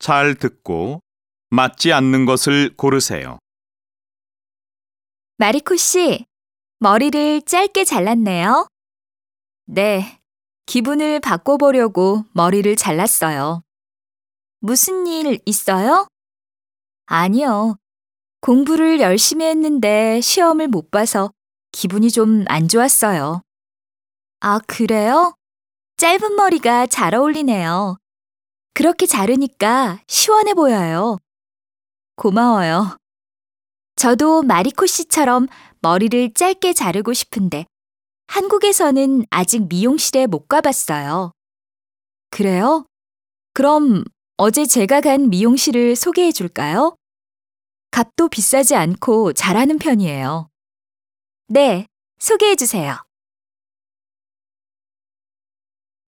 잘 듣고 맞지 않는 것을 고르세요. 마리코 씨, 머리를 짧게 잘랐네요. 네, 기분을 바꿔보려고 머리를 잘랐어요. 무슨 일 있어요? 아니요. 공부를 열심히 했는데 시험을 못 봐서 기분이 좀 안 좋았어요. 아, 그래요? 짧은 머리가 잘 어울리네요. 그렇게 자르니까 시원해 보여요. 고마워요. 저도 마리코 씨처럼 머리를 짧게 자르고 싶은데 한국에서는 아직 미용실에 못 가봤어요. 그래요? 그럼 어제 제가 간 미용실을 소개해 줄까요? 값도 비싸지 않고 잘하는 편이에요. 네, 소개해 주세요.